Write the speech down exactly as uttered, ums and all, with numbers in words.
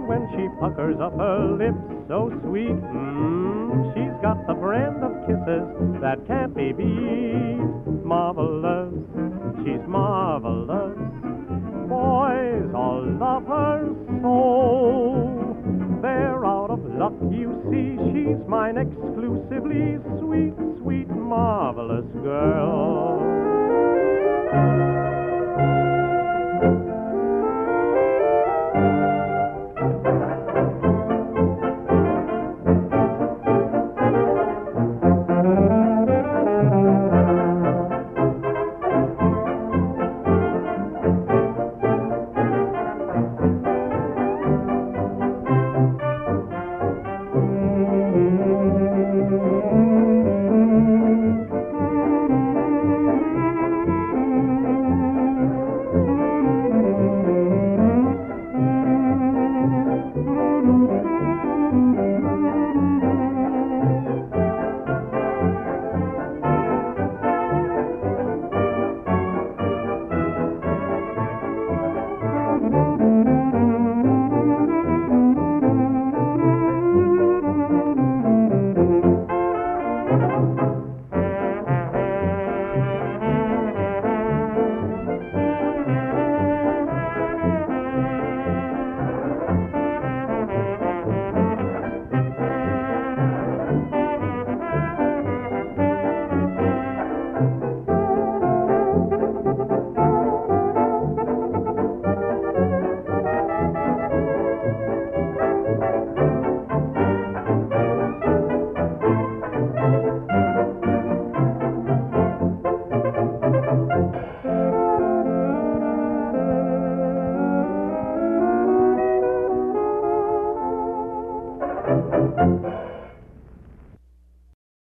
when she puckers up her lips so sweet. Mmm, she's got the brand of kisses that can't be beat. Marvelous, she's marvelous. Boys all love her so. They're out of luck, you see. She's mine exclusively. Sweet, sweet, marvelous girl. Thank you.